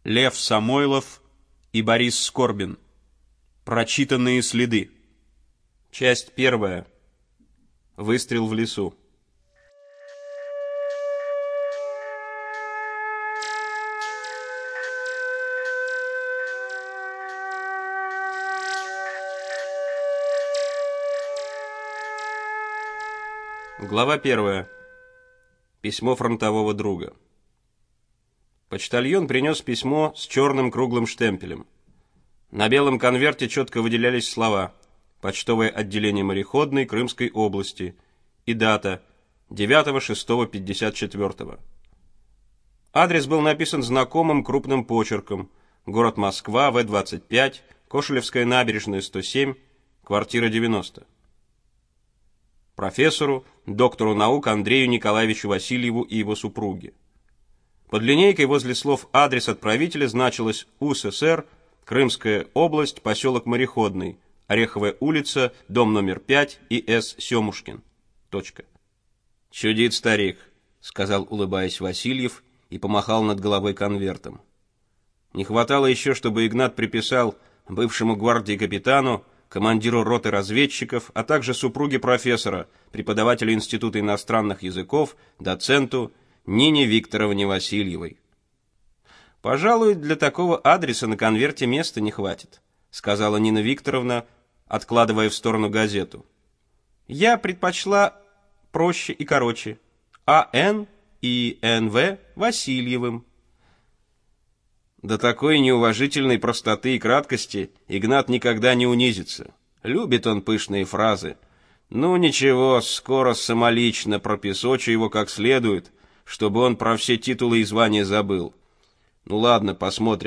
Лев Самойлов и Борис Скорбин. Прочитанные следы. Часть первая. Выстрел в лесу. Глава первая. Письмо фронтового друга. Почтальон принес письмо с черным круглым штемпелем. На белом конверте четко выделялись слова: «Почтовое отделение Мореходной Крымской области» и дата 9.06.54. Адрес был написан знакомым крупным почерком: город Москва, В-25, Кошелевская набережная, 107, квартира 90. Профессору, доктору наук Андрею Николаевичу Васильеву и его супруге. Под линейкой возле слов «адрес отправителя» значилось УССР, Крымская область, поселок Мореходный, Ореховая улица, дом номер 5, И.С. Семушкин. Точка. «Чудит старик», — сказал, улыбаясь, Васильев и помахал над головой конвертом. Не хватало еще, чтобы Игнат приписал бывшему гвардии капитану, командиру роты разведчиков, а также супруге профессора, преподавателю Института иностранных языков, доценту Нине Викторовне Васильевой. «Пожалуй, для такого адреса на конверте места не хватит», — сказала Нина Викторовна, откладывая в сторону газету. «Я предпочла проще и короче. А.Н. и Н.В. Васильевым». До такой неуважительной простоты и краткости Игнат никогда не унизится. Любит он пышные фразы. Ну ничего, скоро самолично пропесочу его как следует, чтобы он про все титулы и звания забыл. Ну ладно, посмотрим.